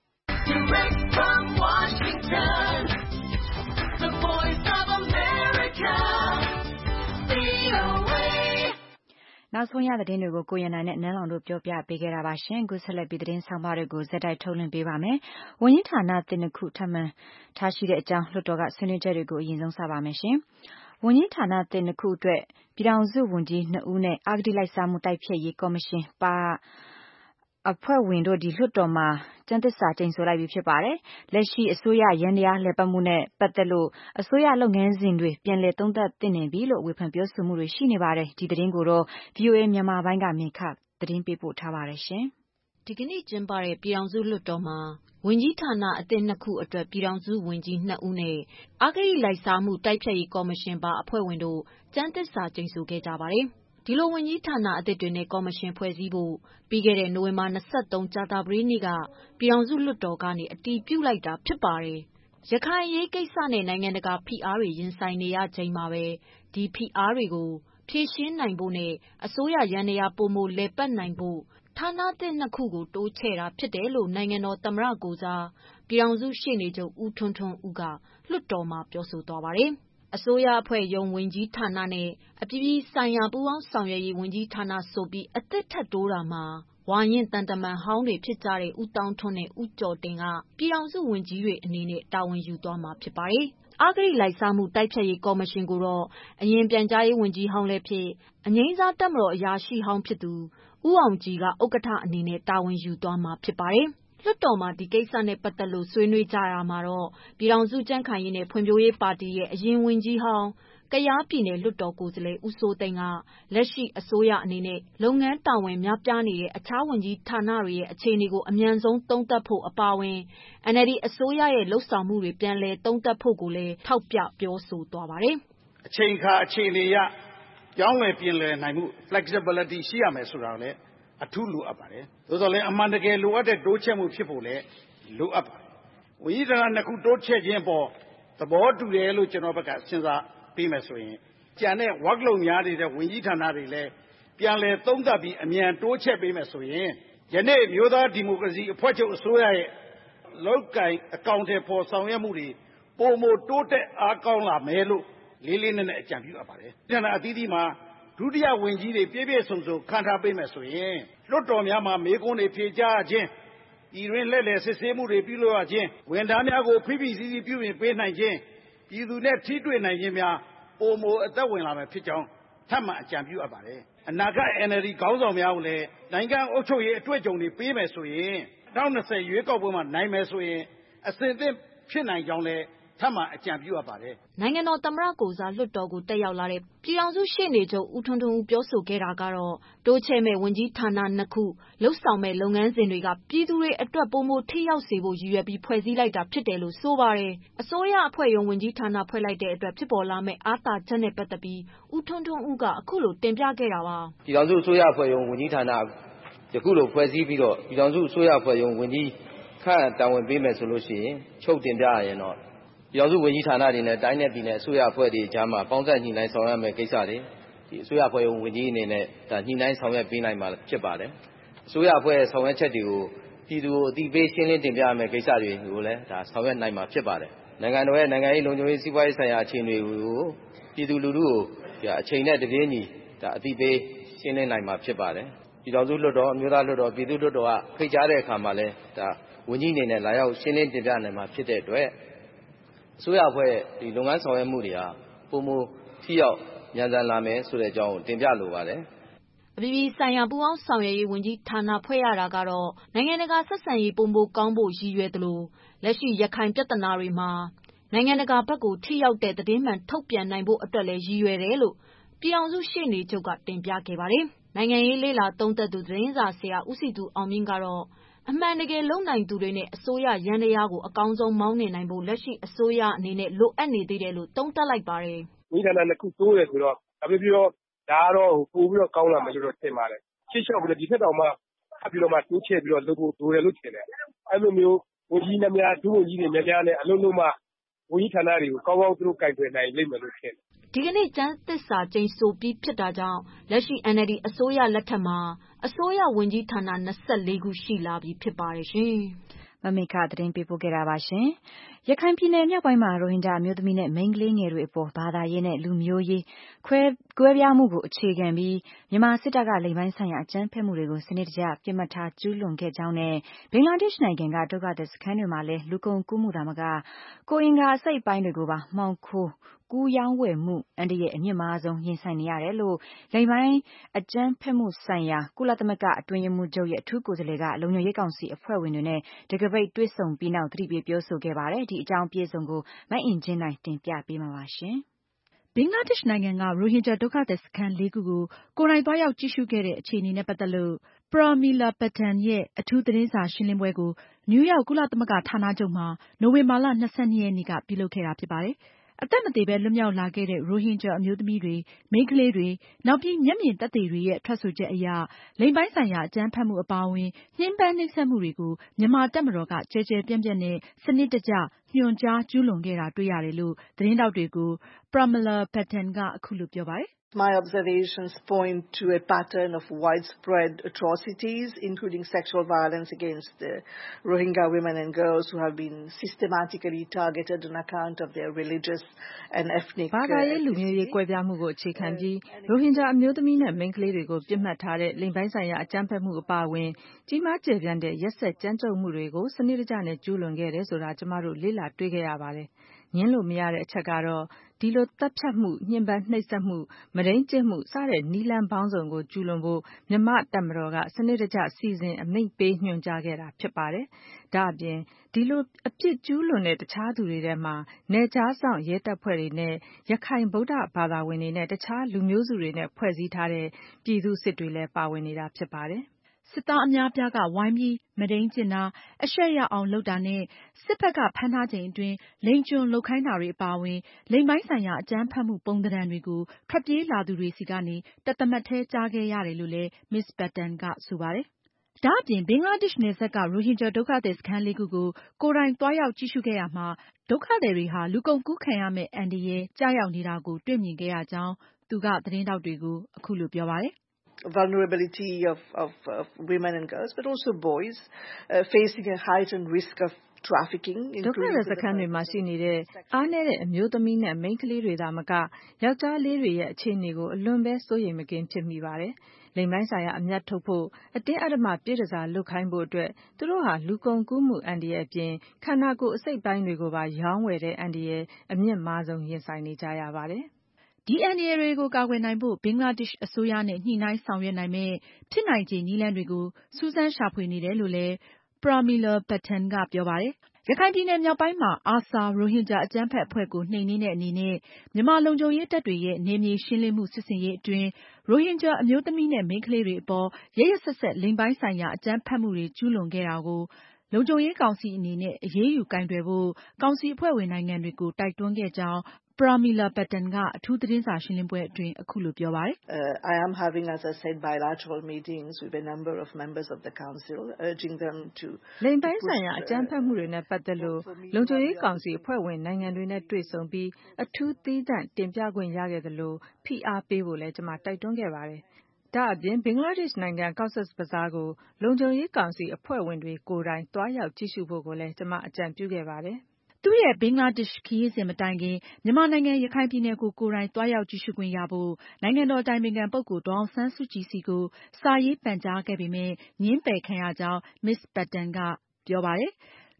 ။နောက်ဆုံးရသတင်းတွေကိုကိုရန်နိုင်နဲ့နန်းလောင်တို့ပြောပြပေးခဲ့တာပါရှင်။အခုဆက်လက်ပြီးသတင်းဆောင်မတွေကိုဇက်တိုက်ထုတ်လွှင့်ပေးပါမယ်။ဝန်ကြီးဌာနသစ်2ခုထပ်မံထားရှိတဲ့အကြောင်းလွှတ်တော်ကဆွေးနွေးချက်တွေကိုအရင်ဆုံးစပါမယ်ရှင်။ဝန်ကြီးဌာနသစ်2ခုအတွက်ပြည်ထောင်စုဝန်ကြီး2ဦးနဲ့အဂတိလိုက်စားမှုတိုက်ဖျက်ရေးကော်မရှင်အဖွဲ့ဝင်တို့လွှတ်တော်မှာကျမ်းသစ္စာကျိန်ဆိုလိုက်ပြီဖြစ်ပါတယ်။လက်ရှိအစိုးရယန္တရားလည်ပတ်မှုနဲ့ပတ်သက်လို့အစိုးရလုပ်ငန်းစဉ်တွေပြန်လည်သုံးသပ်သင့်နေပြီလို့ဝေဖန်ပြောဆိုမှုတွေရှိနေပါတယ်။ဒီသတင်းကိုတော့ VOA မြန်မာပိုင်းကမေခသတင်းပေးပို့ထားပါတယ်ရှင်။ဒီကနေ့ကျင်းပတဲ့ပြည်ထောင်စုလွှတ်တော်မှာဝန်ကြီးဌာနအသစ်2ခုအတွက်ပြည်ထောင်စုဝန်ကြီး2ဦးနဲ့အဂတိလိုက်စားမှုတိုက်ဖျက်ရေးကော်မရှင်ပါအဖွဲ့ဝင်တို့ကျမ်းသစ္စာကျိန်ဆိုခဲ့ကြပါတယ်။ဒီလိုဝန်ကြီးဌာနအသစ်တွေနဲ့ကော်မရှင်ဖွဲ့စည်းဖို့ပြီးခဲ့တဲ့နိုဝင်ဘာ23ကြာသပတေးနေ့ကပြည်ထောင်စုလွှတ်တော်ကနေအတည်ပြုလိုက်တာဖြစ်ပါတယ်။ရခိုင်အရေးကိစ္စနဲ့နိုင်ငံတကာဖိအားတွေရင်ဆိုင်နေရချိန်မှာပဲဒီဖိအားတွေကိုဖြေရှင်းနိုင်ဖို့နဲ့အစိုးရယန္တရားပိုမိုလည်ပတ်နိုင်ဖို့ဌာနသစ်2ခုကိုတိုးချဲ့တာဖြစ်တယ်လို့နိုင်ငံတော်သမ္မတကိုယ်စားပြည်ထောင်စုရှေ့နေချုပ်ဦးထွန်းထွန်းဦးကလွှတ်တော်မှာပြောဆိုသွားပါတယ်။အစိုးရအဖွဲ့ရုံးဝန်ကြီးဌာနနဲ့အပြည်ပြည်ဆိုင်ရာပူးပေါင်းဆောင်ရွက်ရေးဝန်ကြီးဌာနဆိုပြီးအသစ်ထပ်တိုးတာမှာဝါရင့်သံတမန်ဟောင်းတွေဖြစ်ကြတဲ့ဦးသောင်းထွန်းနဲ့ဦးကျော်တင်ကပြည်ထောင်စုဝန်ကြီးတွေအနေနဲ့တာဝန်ယူသွားမှာဖြစ်ပါတယ်။အဂတိလိုက်စားမှုတိုက်ဖျက်ရေးကော်မရှင်ကိုတော့အရင်ပြန်ကြားရေးဝန်ကြီးဟောင်းလည်းဖြစ်အငြိမ်းစားတပ်မတော်အရာရှိဟောင်းဖြစ်သူဦးအောင်ကြည်ကဥက္ကဋ္ဌအနေနဲ့တာဝန်ယူသွားမှာဖြစ်ပါတယ်။လွှတ်တော်မှာဒီကိစ္စနဲ့ပတ်သက်လို့ဆွေးနွေးကြတာမှာတော့ပြည်ထောင်စုကြံ့ခိုင်ရေးနဲ့ဖွံ့ဖြိုးရေးပါတီရဲ့အရင်ဝန်ကြီးဟောင်းကယားပြည်နယ်လွှတ်တော်ကိုယ်စားလှယ်ဦးစိုးသိန်းကလက်ရှိအစိုးရအနေနဲ့လုပ်ငန်းတာဝန်များပြားနေတဲ့အခြားဝန်ကြီးဌာနတွေရဲ့အခြေအနေကိုအမြန်ဆုံးသုံးသပ်ဖို့အပါအဝင် NLD အစိုးရရဲ့လုပ်ဆောင်မှုတွေပြန်လည်သုံးသပ်ဖို့ကိုလည်းထောက်ပြပြောဆိုသွားပါတယ်။အချိန်အခါအခြေအနေအရပြောင်းလဲပြင်လည်နိုင်မှု flexibility ရှိရမယ်ဆိုတာကိုလည်းအထူးလိုအပ်ပါတယ်။သို့သော်လည်းအမှန်တကယ်လိုအပ်တဲ့တိုးချဲ့မှုဖြစ်ဖို့လည်းလိုအပ်ပါတယ်။ဝန်ကြီးဌာန2ခုတိုးချဲ့ခြင်းပေါ်သဘောတူတယ်လို့ကျွန်တော်ဘက်ကစဉ်းစားပေးမယ်ဆိုရင်ကျန်တဲ့ workload များနေတဲ့ဝန်ကြီးဌာနတွေလည်းပြန်လည်သုံးသပ်ပြီးအမြန်တိုးချဲ့ပေးမယ်ဆိုရင်ယနေ့မျိုးသားဒီမိုကရေစီအဖွဲ့ချုပ်အစိုးရရဲ့လောက်ကင်အကောင့်တွေပေါ်ဆောင်ရွက်မှုတွေပိုမိုတိုးတက်အားကောင်းလာမယ်လို့လေးလေးနက်နက်အကြံပြုအပ်ပါတယ်။ဌာနအသီးသီးမှာဒုတိယဝန်ကြီးတွေပြည့်ပြည့်စုံစုံခန့်ထားပေးမယ်ဆိုရင်လွှတ်တော်များမှာမေးခွန်းတွေဖြေကြားခြင်းပြည်တွင်းလက်လည်စစ်ဆေးမှုတွေပြုလုပ်ရခြင်းဝန်ထမ်းများကိုဖိဖိစီးစီးပြုပြင်ပေးနိုင်ခြင်းပြည်သူနဲ့ထိတွေ့နိုင်ခြင်းများပိုမိုအသက်ဝင်လာမယ်ဖြစ်ကြောင်းထပ်မံအကြံပြုအပ်ပါတယ်။အနာဂတ် NLD ခေါင်းဆောင်များကိုလည်းနိုင်ငံအုပ်ချုပ်ရေးအတွေ့အကြုံတွေပေးမယ်ဆိုရင်2020ရွေးကောက်ပွဲမှာနိုင်မယ်ဆိုရင်အစဉ်အသင့်ဖြစ်နိုင်ကြောင်းလည်းထပ်မံအကြံပြုအပ်ပါတယ်။နိုင်ငံတော်သမ္မတကိုယ်စားလွှတ်တော်ကိုတက်ရောက်လာတဲ့ပြည်ထောင်စုရှေ့နေချုပ်ဦးထွန်းထွန်းဦးပြောဆိုခဲ့တာကတော့တိုးချဲ့မဲ့ဝန်ကြီးဌာန2ခုလှုပ်ဆောင်မဲ့လုပ်ငန်းစဉ်တွေကပြည်သူတွေအတွက်ပိုမိုထိရောက်စေဖို့ရည်ရွယ်ပြီးဖွဲ့စည်းလိုက်တာဖြစ်တယ်လို့ဆိုပါတယ်။အစိုးရအဖွဲ့ရုံးဝန်ကြီးဌာနဖွဲ့လိုက်တဲ့အတွက်ဖြစ်ပေါ်လာမဲ့အားသာချက်နဲ့ပတ်သက်ပြီးဦးထွန်းထွန်းဦးကအခုလိုတင်ပြခဲ့တာပါ။ပြည်ထောင်စုအစိုးရအဖွဲ့ရုံးဝန်ကြီးဌာနယခုလိုဖွဲ့စည်းပြီးတော့ပြည်ထောင်စုအစိုးရအဖွဲ့ရုံးဝန်ကြီးခန့်တာဝန်ပေးမယ်ဆိုလို့ရှိရင်ချုပ်တင်ပြရရင်တော့ပြည်ထောင်စုဝန်ကြီးဌာနတွေနဲ့တိုင်းနဲ့ပြည်နယ်အစိုးရအဖွဲ့တွေကြားမှာပေါင်းစပ်ညှိနှိုင်းဆောင်ရွက်မယ်ကိစ္စတွေဒီအစိုးရအဖွဲ့ရုံးဝန်ကြီးအနေနဲ့ဒါညှိနှိုင်းဆောင်ရွက်ပေးနိုင်မှာဖြစ်ပါတယ်။အစိုးရအဖွဲ့ဆောင်ရွက်ချက်တွေကိုပြည်သူကိုအသိပေးရှင်းလင်းတင်ပြရမယ်ကိစ္စတွေကိုလည်းဒါဆောင်ရွက်နိုင်မှာဖြစ်ပါတယ်။နိုင်ငံတော်ရဲ့နိုင်ငံရေးလုံခြုံရေးစီးပွားရေးဆိုင်ရာအခြေအနေကိုပြည်သူလူထုကိုအချိန်နဲ့တပြေးညီဒါအသိပေးရှင်းလင်းနိုင်မှာဖြစ်ပါတယ်။ပြည်ထောင်စုလွှတ်တော်အမျိုးသားလွှတ်တော်ပြည်သူ့လွှတ်တော်ကဖိတ်ကြားတဲ့အခါမှာလည်းဒါဝန်ကြီးအနေနဲ့လာရောက်ရှင်းလင်းတင်ပြနိုင်မှာဖြစ်တဲ့အတွက်အစိုးရအဖွဲ့ဒီလုပ်ငန်းဆောင်ရွက်မှုတွေဟာပုံမထထိရောက်မြန်ဆန်လာမယ်ဆိုတဲ့အကြောင်းကိုတင်ပြလိုပါတယ်။အပြည်ပြည်ဆိုင်ရာပူးပေါင်းဆောင်ရွက်ရေးဝန်ကြီးဌာနဖွဲ့ရတာကတော့နိုင်ငံတကာဆက်ဆံရေးပိုမိုကောင်းဖို့ရည်ရွယ်သလိုလက်ရှိရခိုင်ပြဿနာတွေမှာနိုင်ငံတကာဘက်ကိုထိရောက်တဲ့သတင်းမှန်ထုတ်ပြန်နိုင်ဖို့အတွက်လည်းရည်ရွယ်တယ်လို့ပြည်ထောင်စုရှေ့နေချုပ်ကတင်ပြခဲ့ပါတယ်။နိုင်ငံရေးလေ့လာသုံးသပ်သူသတင်းစာဆရာဦးစည်သူအောင်မြင့်ကတော့အမှန်တကယ်လုံနိုင်သူတွေနဲ့အစိုးရရန်တရားကိုအကောင်းဆုံးမောင်းနှင်နိုင်ဖို့လက်ရှိအစိုးရအနေနဲ့လိုအပ်နေသေးတယ်လို့သုံးသပ်လိုက်ပါတယ်။ဝန်ကြီးဌာနနှစ်ခုတိုးတယ်ဆိုတော့ဒါပဲပြောဒါကတော့ပို့ပြီးတော့ကောင်းလာမယ်လို့တော့ထင်ပါတယ်။ရှေ့လျှောက်ပြီးတော့ဒီထက်တောင်မှထပ်ပြီးတော့မှတိုးချဲ့ပြီးတော့လုပ်ဖို့လိုတယ်လို့ထင်တယ်။အဲ့လိုမျိုးဝန်ကြီးများများဒုဝန်ကြီးတွေများများနဲ့အလုံးလုံးမှဝန်ကြီးဌာနတွေကိုကောင်းကောင်းသူတို့ကိုင်တွယ်နိုင်လိမ့်မယ်လို့ထင်တယ်။ဒီကနေ့ကျမ်းသစ္စာကျိန်ဆိုပြီးဖြစ်တာကြောင့်လက်ရှိ NLD အစိုးရလက်ထက်မှာအစိုးရဝန်ကြီးဌာန24ခုရှိလာပြီဖြစ်ပါတယ်ရှင်။မမေခသတင်းပေးပို့ခဲ့တာပါရှင်။ရခိုင်ပြည်နယ်မြောက်ပိုင်းမှာရိုဟင်ဂျာအမျိုးသမီးနဲ့မိန်းကလေးငယ်တွေအပေါ်ဘာသာရေးနဲ့လူမျိုးရေးကွဲပြားမှုကိုအခြေခံပြီးမြန်မာစစ်တပ်ကလိင်ပိုင်းဆိုင်ရာအကြမ်းဖက်မှုတွေကိုစနစ်တကျပြစ်မှတ်ထားကျူးလွန်ခဲ့ကြောင်းနဲ့ဘင်္ဂလားဒေ့ရှ်နိုင်ငံကဒုက္ခသည်စခန်းတွေမှာလည်းလူကုန်ကူးမှုသာမကကိုယ်အင်္ဂါအစိတ်အပိုင်းတွေကိုပါမှောင်ခိုကူးရောင်းဝယ်မှုအန္တရာယ်အမြင့်မားဆုံးရင်ဆိုင်နေရတယ်လို့လိင်ပိုင်းအကြမ်းဖက်မှုဆိုင်ရာကုလသမဂ္ဂအတွင်းရေးမှူးချုပ်ရဲ့အထူးကိုယ်စားလှယ်ကလုံခြုံရေးကောင်စီအဖွဲ့ဝင်တွေနဲ့တကပိတ်တွေ့ဆုံပြီးနောက်သတိပေးပြောဆိုခဲ့ပါတယ်။ဒီအကြောင်းအပြည့်အစုံကိုမအင်ကြင်းနိုင်တင်ပြပေးမှာပါရှင်။ဘင်္ဂလားဒေ့ရှ်နိုင်ငံကရိုဟင်ဂျာဒုက္ခသည်စခန်း 4 ခုကိုကိုယ်တိုင်သွားရောက်ကြည့်ရှုခဲ့တဲ့အခြေအနေနဲ့ပတ်သက်လို့Pramila Patten ရဲ့အထူးသတင်းစာရှင်းလင်းပွဲကိုနယူးယောက်ကုလသမဂ္ဂဌာနချုပ်မှာနိုဝင်ဘာလ 22 ရက်နေ့ကပြုလုပ်ခဲ့တာဖြစ်ပါတယ်။အသက်မသေဘဲလွတ်မြောက်လာခဲ့တဲ့ရိုဟင်ဂျာအမျိုးသမီးတွေ၊မိန်းကလေးတွေနောက်ပြီးမျက်မြင်သက်သေတွေရဲ့ထွက်ဆိုချက်အရလိင်ပိုင်းဆိုင်ရာအကြမ်းဖက်မှုအပါအဝင်ညှဉ်းပန်းနှိပ်စက်မှုတွေကိုမြန်မာတပ်မတော်ကကျယ်ကျယ်ပြန့်ပြန့်နဲ့စနစ်တကျညွှန်ကြားကျူးလွန်ခဲ့တာတွေ့ရတယ်လို့သတင်းထောက်တွေကို Pramila Patten ကအခုလိုပြောပါတယ် My observations point to a pattern of widespread atrocities, including sexual violence against the Rohingya women and girls who have been systematically targeted on account of their religious and ethnic ဘာသာရေးလူမျိုးရေးကွဲပြားမှုကိုအခြေခံပြီးရိုဟင်ဂျာအမျိုးသမီးနဲ့မိန်းကလေးတွေကိုပြစ်မှတ်ထားတဲ့လိင်ပိုင်းဆိုင်ရာအကြမ်းဖက်မှုအပါအဝင်ကြီးမားကျယ်ပြန့်တဲ့ရက်စက်ကြမ်းကြုတ်မှုတွေကိုစနစ်တကျနဲ့ကျူးလွန်ခဲ့တယ်ဆိုတာကျမတို့လေ့လာတွေ့ခဲ့ရပါတယ်။ငင်းလို့မရတဲ့အချက်ကတော့ဒီလိုသတ်ဖြတ်မှုညှဉ်းပန်းနှိပ်စက်မှုမုဒိမ်းကျင့်မှုစတဲ့နည်းလမ်းပေါင်းစုံကိုကျူးလွန်ဖို့မြန်မာတပ်မတော်ကစနစ်တကျစီစဉ်အမိန့်ပေးညွှန်ကြားခဲ့တာဖြစ်ပါတယ်။ဒါ့အပြင်ဒီလိုအပြစ်ကျူးလွန်တဲ့တခြားသူတွေထဲမှာနယ်ခြားစောင့်ရဲတပ်ဖွဲ့တွေနဲ့ရခိုင်ဗုဒ္ဓဘာသာဝင်တွေနဲ့တခြားလူမျိုးစုတွေနဲ့ဖွဲ့စည်းထားတဲ့ပြည်သူ့စစ်တွေလည်းပါဝင်နေတာဖြစ်ပါတယ်။စစ်သားအများအပြားကဝိုင်းပြီးမုဒိမ်းကျင့်တာ၊အရှက်ရအောင်လုပ်တာနဲ့စစ်ဘက်ကဖမ်းထားချိန်အတွင်းလိင်ကျွန်လုပ်ခိုင်းတာတွေအပါအဝင်လိင်ပိုင်းဆိုင်ရာအကြမ်းဖက်မှုပုံသဏ္ဍာန်တွေကိုထွက်ပြေးလာသူတွေဆီကနေတသမတ်ထဲကြားခဲ့ရတယ်လို့လည်း Ms. Patten ကဆိုပါတယ်။ဒါ့အပြင်ဘင်္ဂလားဒေ့ရှ်နယ်စပ်ကရိုဟင်ဂျာဒုက္ခသည်စခန်း 4 ခုကိုကိုယ်တိုင်သွားရောက်ကြည့်ရှုခဲ့ရာမှာဒုက္ခသည်တွေဟာလူကုန်ကူးခံရမယ့်အန္တရာယ်ကျရောက်နေတာကိုတွေ့မြင်ခဲ့ရကြောင်းသူကသတင်းထောက်တွေကိုအခုလိုပြောပါတယ်။ vulnerability of women and girls, but also boys facing a heightened risk of trafficking. ဒုက္ခသည်စခန်းတွေမှာရှိနေတဲ့အားနည်းတဲ့အမျိုးသမီးနဲ့မိန်းကလေးတွေသာမကယောက်ျားလေးတွေရဲ့အခြေအနေကိုအလွန်ပဲစိုးရိမ်မကင်းဖြစ်မိပါတယ်။လိင်ပိုင်းဆိုင်ရာအမြတ်ထုတ်ဖို့အတင်းအဓမ္မပြည့်တန်ဆာလုပ်ခိုင်းဖို့အတွက်သူတို့ဟာလူကုန်ကူးမှုအန္တရာယ်အပြင်ခန္ဓာကိုယ်အစိတ်ပိုင်းတွေကိုပါရောင်းဝယ်တဲ့အန္တရာယ်အမြင့်မားဆုံးရင်ဆိုင်နေကြရပါတယ်။ဒီအန္တရာယ်တွေကိုကာကွယ်နိုင်ဖို့ဘင်္ဂလားဒေ့ရှ်အစိုးရနဲ့ညှိနှိုင်းဆောင်ရွက်နိုင်မယ့်ဖြစ်နိုင်ခြေနည်းလမ်းတွေကိုစူးစမ်းရှာဖွေနေတယ်လို့လည်း Pramila Patten ကပြောပါတယ်။ရခိုင်ပြည်နယ်မြောက်ပိုင်းမှာ ARSA ရိုဟင်ဂျာအကြမ်းဖက်အဖွဲ့ကိုနှိမ်နင်းတဲ့အနေနဲ့မြန်မာလုံခြုံရေးတပ်တွေရဲ့နယ်မြေရှင်းလင်းမှုစစ်ဆင်ရေးအတွင်းရိုဟင်ဂျာအမျိုးသမီးနဲ့မိန်းကလေးတွေအပေါ်ရက်ရက်စက်စက်လိင်ပိုင်းဆိုင်ရာအကြမ်းဖက်မှုတွေကျူးလွန်ခဲ့တာကိုလုံခြုံရေးကောင်စီအနေနဲ့အရေးယူကိုင်တွယ်ဖို့ကောင်စီအဖွဲ့ဝင်နိုင်ငံတွေကိုတိုက်တွန်းခဲ့ကြောင်းPramila Patten ကအထူးသတင်းစာရှင်းလင်းပွဲအတွင်းအခုလိုပြောပါတယ် I am having, as I said, bilateral meetings with a number of members of the council, urging them to လိင်ပိုင်းဆိုင်ရာအကြမ်းဖက်မှုတွေနဲ့ပတ်သက်လို့လုံခြုံရေးကောင်စီအဖွဲ့ဝင်နိုင်ငံတွေနဲ့တွေ့ဆုံပြီးအထူးသီးသန့်တင်ပြခွင့်ရခဲ့သလိုဖိအားပေးဖို့လည်းကျွန်မတိုက်တွန်းခဲ့ပါတယ်။ဒါအပြင်ဘင်္ဂလားဒေ့ရှ်နိုင်ငံ Cox's Bazar ကိုလုံခြုံရေးကောင်စီအဖွဲ့ဝင်တွေကိုယ်တိုင်သွားရောက်ကြည့်ရှုဖို့ကိုလည်းကျွန်မအကြံပြုခဲ့ပါတယ်။သူ့ရဲ့ဘင်္ဂလားဒေ့ရှ်ခရီးစဉ်မတိုင်ခင်မြန်မာနိုင်ငံရခိုင်ပြည်နယ်ကိုကိုယ်တိုင်သွားရောက်ကြည့်ရှုခွင့်ရဖို့နိုင်ငံတော်အတိုင်ပင်ခံပုဂ္ဂိုလ်ဒေါ်အောင်ဆန်းစုကြည်ဆီကိုစာရေးပန်ကြားခဲ့ပေမယ့်ငြင်းပယ်ခံရကြောင်း Ms. Patten ကပြောပါတယ်။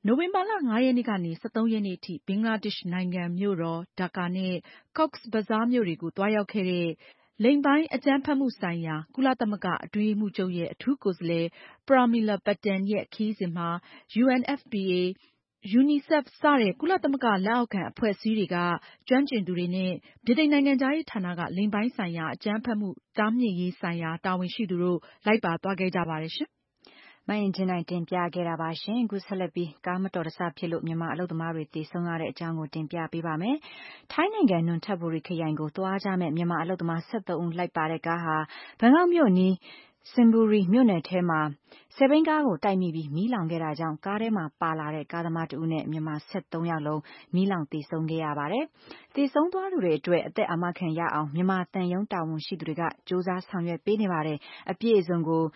နိုဝင်ဘာလ 5 ရက်နေ့ကနေ 13 ရက်နေ့အထိ ဘင်္ဂလားဒေ့ရှ်နိုင်ငံမြို့တော်ဒါကာနဲ့ Cox's Bazar မြို့တွေကို သွားရောက်ခဲ့တဲ့ လိင်ပိုင်းအကြမ်းဖက်မှုဆိုင်ရာ ကုလသမဂ္ဂအတွင်းရေးမှူးချုပ်ရဲ့ အထူးကိုယ်စားလှယ် Pramila Patten ရဲ့ ခရီးစဉ်မှာ UNFPA, UNICEF စတဲ့ ကုလသမဂ္ဂလက်အောက်ခံအဖွဲ့အစည်းတွေက ကျွမ်းကျင်သူတွေနဲ့ ဗြိတိန်နိုင်ငံခြားရေးဌာနက လိင်ပိုင်းဆိုင်ရာအကြမ်းဖက်မှုတားမြစ်ရေးဆိုင်ရာတာဝန်ရှိသူတို့ လိုက်ပါသွားခဲ့ကြပါတယ်ရှင်။မအင်ကြင်းနိုင်တင်ပြခဲ့တာပါရှင်။ အခုဆက်လက်ပြီး ကားမတော်တဆဖြစ်လို့မြန်မာအလုပ်သမားတွေသေဆုံးရတဲ့အကြောင်းကိုတင်ပြပေးပါမယ်။ ထိုင်းနိုင်ငံနွန်ထဘူရီခရိုင်ကိုသွားကြမယ့်မြန်မာအလုပ်သမား13ဦးလိုက်ပါတဲ့ကားဟာ ဘန်ကောက်မြို့အနီး Simburi မြို့နယ်ထဲမှာ ဆယ်ဘီးကားကိုတိုက်မိပြီးမီးလောင်ခဲ့တာကြောင့် ကားထဲမှာပါလာတဲ့ကားသမားတဦးနဲ့မြန်မာ13ယောက်လုံးမီးလောင်သေဆုံးခဲ့ရပါတယ်။ သေဆုံးသွားသူတွေအတွက်အသက်အာမခံရအောင်မြန်မာသံရုံးတာဝန်ရှိသူတွေကကြိုးစားဆောင်ရွက်ပေးနေပါတယ်။ အပြည့်အစုံကို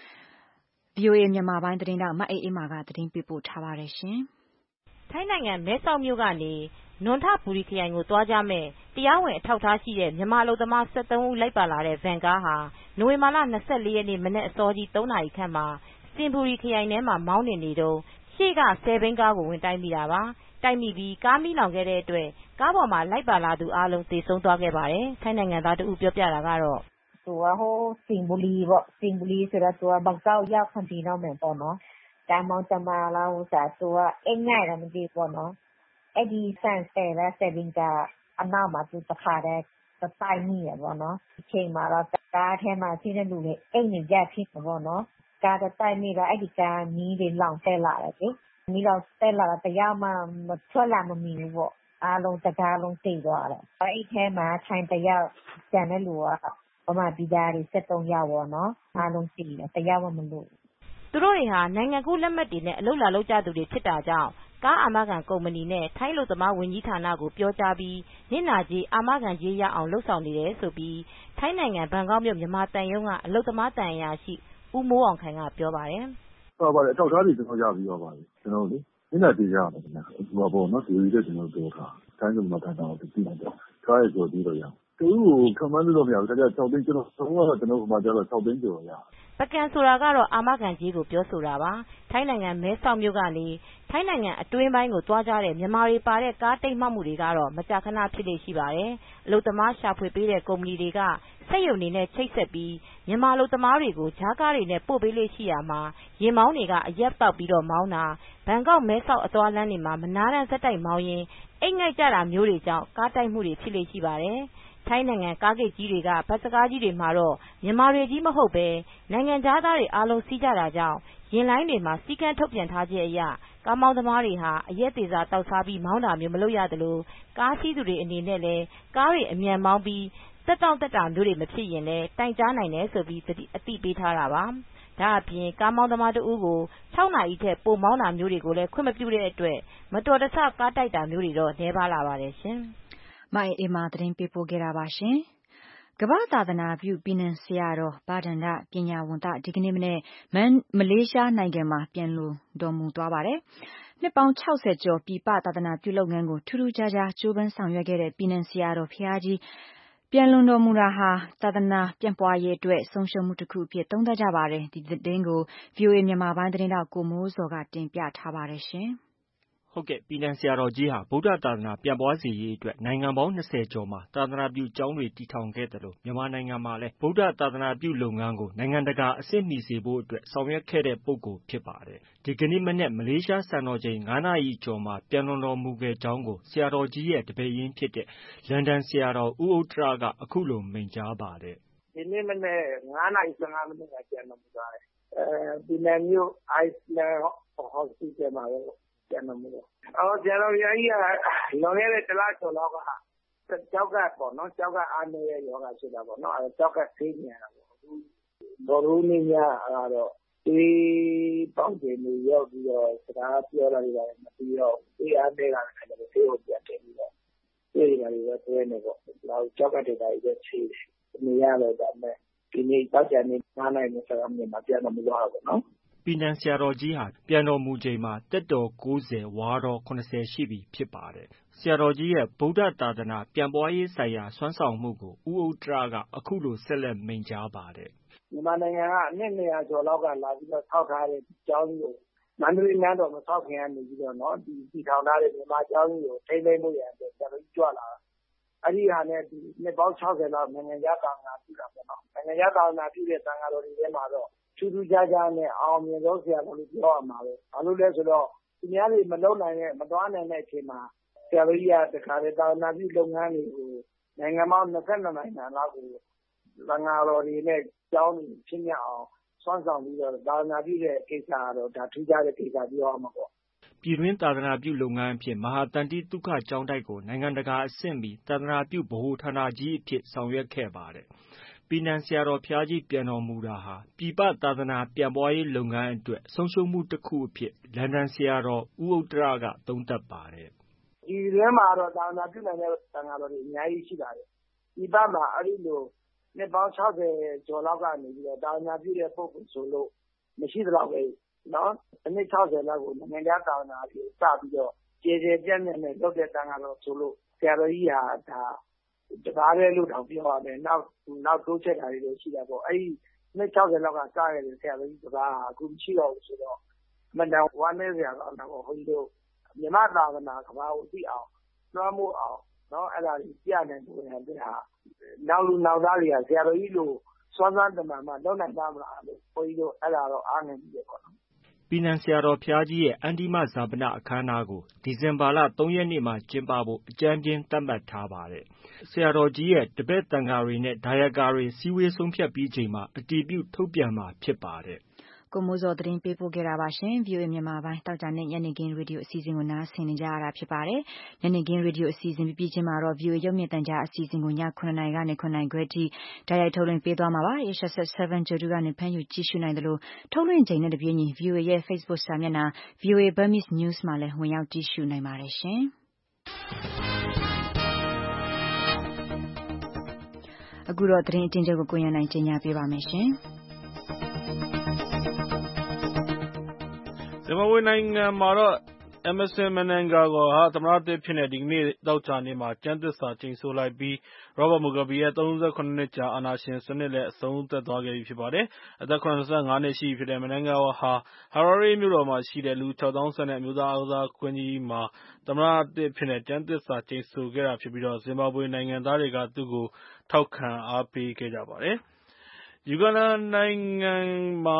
VOA မြန်မာပိုင်းသတင်းထောက်မအေးအေးမာကသတင်းပေးပို့ထားပါတယ်ရှင်။ ထိုင်းနိုင်ငံမဲဆောက်မြို့ကနေ နွန်ထဘူရီခရိုင်ကိုသွားကြမယ့် တရားဝင်အထောက်အထားရှိတဲ့မြန်မာအလုပ်သမား13ဦးလိုက်ပါလာတဲ့ ဗန်ကားဟာ နိုဝင်ဘာလ 24 ရက်နေ့ မနက်အစောကြီး 3 နာရီခန့်မှာ စင်ဘူရီခရိုင်ထဲမှာမောင်းနှင်နေတုန်း ရှေ့ကဆယ်ဘီးကားကိုဝင်တိုက်မိတာပါ။ တိုက်မိပြီးကားမီးလောင်ခဲ့တဲ့အတွက် ကားပေါ်မှာလိုက်ပါလာသူအားလုံးသေဆုံးသွားခဲ့ပါတယ်။ ထိုင်းနိုင်ငံသားတဦးပြောပြတာကတော့သူကစင်ဘူရီပေါ့ စင်ဘူရီဆိုတော့သူကဘန်ကောက်ရောက်ခါနီးတော့မယ်ပေါ့နော်။ ကားမောင်းသမားလားသူကအိပ်ငိုက်လားမသိဘူးပေါ့နော်။ အဲဒီဆန်သယ်တဲ့ဆယ်ဘီးကားအနောက်မှာသူတခါတည်းတိုက်မိတယ်ပေါ့နော်။ ဒီအချိန်မှာတော့ကားထဲမှာရှိတဲ့လူတွေအိပ်နေကြဖြစ်မှာပေါ့နော်။ ကားတိုက်မိတော့အဲဒီကားမီးတွေလောင်တက်လာတယ်လေ။ မီးလောင်တက်လာတော့တယောက်မှထွက်လာမမြင်ဘူးပေါ့။ အားလုံးတကားလုံးသေသွားတယ်။ အဲဒီထဲမှာထိုင်းတယောက်ကျန်တဲ့လူကဗမာပြည်သားတွေ13ယောက်ပေါ့နော်။ အားလုံးသေတယ်တယောက်မှမလွတ်ဘူးသူတို့တွေဟာနိုင်ငံကူးလက်မှတ်တွေနဲ့အလုပ်လာလုပ်ကြသူတွေဖြစ်တာကြောင့်ကားအာမခံကုမ္ပဏီနဲ့ထိုင်းအလုပ်သမားဝန်ကြီးဌာနကိုပြောကြားပြီးနစ်နာကြေးအာမခံကြေးရအောင်လုပ်ဆောင်နေတယ်လို့ထိုင်းနိုင်ငံဘန်ကောက်မြို့မြန်မာသံရုံးကအလုပ်သမားသံအရာရှိဦးမိုးအောင်ခိုင်ကပြောပါတယ်။အထောက်အထားတွေကျနော်တို့ရပြီးသွားပါပြီ။ကျနော်တို့လေနစ်နာကြေးရရမယ်ခင်ဗျ။ဒီမှာပေါ့နော်ဒီလိုကျနော်တို့ပြောထားထိုင်းမြန်မာဌာနကိုသိလိုက်တော့ကားရဲ့ကြော်ကြေးတော့ရတဦးကိုခန့်မှန်းလို့တော့မရဘူး။ဒါကြ6သိန်းကျနော်တို့ကတော့ဗမာကျတော့6သိန်းကျော်ရပကံဆိုတာကတော့အာမခံကြေးကိုပြောဆိုတာပါ။ထိုင်းနိုင်ငံမဲဆောက်မြို့ကနေထိုင်းနိုင်ငံအတွင်းပိုင်းကိုသွားကြတဲ့မြန်မာတွေပါတဲ့ကားတိမ်းမှောက်မှုတွေကတော့မကြာခဏဖြစ်လေ့ရှိပါတယ်။အလုပ်သမားရှာဖွေပေးတဲ့ကုမ္ပဏီတွေကစက်ရုံတွေနဲ့ချိတ်ဆက်ပြီးမြန်မာအလုပ်သမားတွေကိုကြားကားတွေနဲ့ပို့ပေးလေ့ရှိရာမှာယာဉ်မောင်းတွေကအရက်သောက်ပြီးမောင်းတာဘန်ကောက်မဲဆောက်အသွားလမ်းတွေမှာမနားတမ်းဆက်တိုက်မောင်းရင်းအိပ်ငိုက်ကြတာမျိုးတွေကြောင့်ကားတိုက်မှုတွေဖြစ်လေ့ရှိပါတယ်။ထိုင်းနိုင်ငံကားဂိတ်ကြီးတွေကဘတ်စ်ကားကြီးတွေမှာတော့မြန်မာတွေချည်းမဟုတ်ပဲနိုင်ငံခြားသားတွေအားလုံးစီးကြတာကြောင့်ယာဉ်လိုင်းတွေမှာစည်းကမ်းထုတ်ပြန်ထားချက်အရကားမောင်းသမားတွေဟာအရက်သေစာသောက်စားပြီးမောင်းတာမျိုးမလုပ်ရသလိုကားစီးသူတွေအနေနဲ့လည်းကားတွေအမြန်မောင်းပြီးသက်တောင့်သက်တာမျိုးတွေမဖြစ်ရင်လည်းတိုင်ကြားနိုင်တယ်လို့အသိပေးထားတာပါ။ဒါအပြင်ကားမောင်းသမားတဦးကို6နာရီထက်ပိုမောင်းတာမျိုးတွေကိုလည်းခွင့်မပြုတဲ့အတွက်မတော်တဆကားတိုက်တာမျိုးတွေတော့နည်းပါးလာပါတယ်ရှင်။မအေးအေးမာသတင်းပေးပို့ခဲ့တာပါရှင်။ကမ္ဘာ့သာသနာပြုပီနန်ဆရာတော်ဘဒ္ဒန္တပညာဝံသဒီကနေ့မနက်မလေးရှားနိုင်ငံမှာပျံလွန်တော်မူသွားပါတယ်။နှစ်ပေါင်း60ကျော်ပြည်ပသာသနာပြုလုပ်ငန်းကိုထူးထူးခြားခြားကြိုးပမ်းဆောင်ရွက်ခဲ့တဲ့ပီနန်ဆရာတော်ဘုရားကြီးပျံလွန်တော်မူတာဟာသာသနာပြန့်ပွားရေးအတွက်ဆုံးရှုံးမှုတခုအဖြစ်သုံးသပ်ကြပါတယ်။ဒီသတင်းကို VOA မြန်မာပိုင်းသတင်းထောက်ကိုမိုးဇော်ကတင်ပြထားပါတယ်ရှင်။ပီနန်ဆရာတော်ကြီးဟာဗုဒ္ဓသာသနာပြန့်ပွားစေရေးအတွက်နိုင်ငံပေါင်း20ကျော်မှာသာသနာပြုကျောင်းတွေတည်ထောင်ခဲ့သလိုမြန်မာနိုင်ငံမှာလည်းဗုဒ္ဓသာသနာပြုလုပ်ငန်းကိုနိုင်ငံတကာအဆင့်မီစေဖို့အတွက်ဆောင်ရွက်ခဲ့တဲ့ပုဂ္ဂိုလ်ဖြစ်ပါတယ်။ဒီကနေ့မနက်မလေးရှားစံတော်ချိန်9နာရီကျော်မှာပျံလွန်တော်မူခဲ့ကြောင်းကိုဆရာတော်ကြီးရဲ့တပည့်ရင်းဖြစ်တဲ့လန်ဒန်ဆရာတော်ဦးဥတ္တရကအခုလိုမိန့်ကြားပါတယ်။ဒီနေ့မနက်9နာရီ15မိနစ်ကပျံတော်မူသွားတယ်။ပီနန်မြို့ Iceland Hospital မှာပဲပျံတော်မူတယ်။ဆရာတော်ဘုရားကြီးကလွန်ခဲ့တဲ့1လကျော်လောက်ကကျောက်ကပ်ပေါ့နော်ကျောက်ကပ်အားနည်းတဲ့ရောဂါဖြစ်တာပေါ့နော်ကျောက်ကပ်ဆေးနေရတာပေါ့အခုဗုဒ္ဓဟူးနေ့ညကတော့သွေးပေါင်ချိန်တွေရောက်ပြီးတော့စကားပြောတာတွေမပြီးတော့သွေးအားနည်းလာတဲ့အခါကျတော့ဆေးကိုပြန်ထည့်ပြီးတော့သွေးတွေပဲသွင်းနေပေါ့နောက်ကျောက်ကပ်တွေပဲဆေးတယ်နေရတော့ဒါမဲ့ဒီနေ့တောက်ကြနေ့9နာရီ15မိနစ်မှာပြန်တော်မူသွားတာပေါ့နော်ပီနန်ဆရာတော်ကြီးဟာပျံတော်မူချိန်မှာသက်တော်90ဝါတော်70ရှိပြီဖြစ်ပါတယ်။ဆရာတော်ကြီးရဲ့ဗုဒ္ဓသာသနာပြန့်ပွားရေးဆိုင်ရာစွမ်းဆောင်မှုကိုဦးဥတ္တရကအခုလိုဆက်လက်မိန့်ကြားပါတယ်။မြန်မာနိုင်ငံကအနှစ်200ကျော်လောက်ကလာပြီးတော့ထောက်ထားတဲ့ကျောင်းကိုမန္တလေးနန်းတော်မဆောက်ခင်ကနေပြီးတော့နော်ဒီထောင်ထားတဲ့မြန်မာကျောင်းကြီးကိုထိမ့်သိမ်းမှုရန်အတွက်ဆရာတော်ကြီးကြွလာတာအဲ့ဒီဟာနဲ့ဒီနှစ်ပေါင်း60လောက်နိုင်ငံခြားသာသနာပြုတာပေါ့နော်နိုင်ငံခြားသာသနာပြုတဲ့သံဃာတော်တွေထဲမှာတော့ထူးထူးခြားခြားနဲ့အောင်မြင်ဆုံးဆရာတော်လို့ပြောရမှာပဲဘာလို့လဲဆိုတော့သူများတွေမလုပ်နိုင်တဲ့မသွားနိုင်တဲ့အချိန်မှာဆရာတော်ကြီးကတခါလေသာသနာပြုလုပ်ငန်းတွေကိုနိုင်ငံပေါင်း22နိုင်ငံလောက်ကိုသံဃာတော်တွေနဲ့ကျောင်းတွေဖြစ်မြောက်အောင်စွမ်းဆောင်ပြီးတော့သာသနာပြုတဲ့ကိစ္စကတော့ဒါထူးခြားတဲ့ကိစ္စပြောရမှာပေါ့ပြည်တွင်းသာသနာပြုလုပ်ငန်းအဖြစ်မဟာတန်တိသုခကျောင်းတိုက်ကိုနိုင်ငံတကာအဆင့်မီသာသနာပြုဗဟိုဌာနကြီးအဖြစ်ဆောင်ရွက်ခဲ့ပါတယ်။ပီနန်ဆရာတော်ဘုရားကြီးပြန်တော်မူတာဟာပြည်ပသာသနာပြန့်ပွားရေးလုပ်ငန်းအတွက်ဆုံးရှုံးမှုတစ်ခုအဖြစ်လန်ဒန်ဆရာတော်ဦးဥတ္တရကသုံးသပ်ပါတယ်။ဒီထဲမှာတော့သာသနာပြုနိုင်တဲ့သံဃာတော်တွေအများကြီးရှိပါတယ်။ဒီဘက်မှာအဲ့ဒီလိုနှစ်ပေါင်း60ကျော်လောက်ကနေပြီးတော့သာသနာပြုတဲ့ပုဂ္ဂိုလ်ဆိုလို့မရှိသလောက်ပဲနော်အနှစ်60လောက်ကိုနိုင်ငံခြားသာသနာပြုစပြီးတော့ကျေကျေပြန့်ပြန့်နဲ့လုပ်တဲ့တန်ခါတော်ဆိုလို့ဆရာတော်ကြီးဟာဒါတကားလေးလို့တောင်ပြောရမယ်နောက်တိုးချက်တာတွေလည်းရှိတာပေါ့အဲ့ဒီနှစ်60လောက်ကစခဲ့တဲ့ဆရာတော်ကြီးတကားဟာအခုမရှိတော့ဘူးဆိုတော့မန္တန်ဝမ်းနေဆရာတော်ကတော့ဘုန်းကြီးတို့မြန်မာသာသနာကဘာကိုသိအောင်လွှမ်းမိုးအောင်နော်အဲ့ဒါကြီးပြနိုင်ပုံရတဲ့ဟာနောက်လူနောက်သားတွေကဆရာတော်ကြီးလို့စွမ်းစွမ်းတမန်မှလုပ်နိုင်ပါမလားလို့ဘုန်းကြီးတို့အဲ့ဒါတော့အားငယ်ပြီးပေါ့နော်ပီနန်ဆရာတော်ဘုရားကြီးရဲ့အန္တိမဇာပနအခမ်းအနားကိုဒီဇင်ဘာလ3ရက်နေ့မှာကျင်းပဖို့အကြမ်းဖျင်းသတ်မှတ်ထားပါတယ်။ဆရာတော်ကြီးရဲ့တပည့်သံဃာတွေနဲ့ဒါယကာတွေစည်းဝေးဆုံးဖြတ်ပြီးချိန်မှာအတည်ပြုထုတ်ပြန်မှာဖြစ်ပါတယ်။ကိုမိုးစောသတင်းပေးပို့ခဲ့တာပါရှင်။ VOA မြန်မာပိုင်းတောက်ကြတဲ့ညနေခင်းရေဒီယိုအစီအစဉ်ကိုနားဆင်နေကြရတာဖြစ်ပါတယ်။ညနေခင်းရေဒီယိုအစီအစဉ်ပြီးချင်းမှာတော့ VOA ရုပ်မြင်သံကြားအစီအစဉ်ကိုည9:00နာရီကနေ9:00နာရီခွဲထိတိုက်ရိုက်ထုတ်လွှင့်ပေးသွားမှာပါ။ Asia 7 ကြိုတူကနေဖမ်းယူကြည့်ရှုနိုင်တယ်လို့ထုတ်လွှင့်ချိန်နဲ့တပြေးညီ VOA ရဲ့ Facebook စာမျက်နှာ VOA Burmese News မှာလည်းဝင်ရောက်ကြည့်ရှုနိုင်ပါတယ်ရှင်။အခုတော့သတင်းအကျဉ်းချုပ်ကိုကိုရန်နိုင်ကြီးညာပေးပါမယ်ရှင်။ဇင်ဘာဘွေနိုင်ငံမှာတော့ Emmerson Mnangagwa ဟာသမ္မတသစ်အဖြစ်နဲ့ဒီကနေ့သောကြာနေ့မှာကျမ်းသစ္စာကျိန်ဆိုလိုက်ပြီး Robert Mugabe ရဲ့38နှစ်ကြာအာဏာရှင်စနစ်လည်းအဆုံးသတ်သွားခဲ့ပြီဖြစ်ပါတယ်။အသက်75နှစ်ရှိပြီဖြစ်တဲ့ Mnangagwa ဟာ Harare မြို့တော်မှာရှိတဲ့လူ၆သောင်းဆယ်နဲ့အမျိုးသားအားကစားကွင်းကြီးမှာသမ္မတသစ်အဖြစ်နဲ့ကျမ်းသစ္စာကျိန်ဆိုခဲ့တာဖြစ်ပြီးဇင်ဘာဘွေနိုင်ငံသားတွေကသူ့ကိုထောက်ခံအားပေးခဲ့ကြပါတယ်။ ယူဂန္ဓာနိုင်ငံမှာ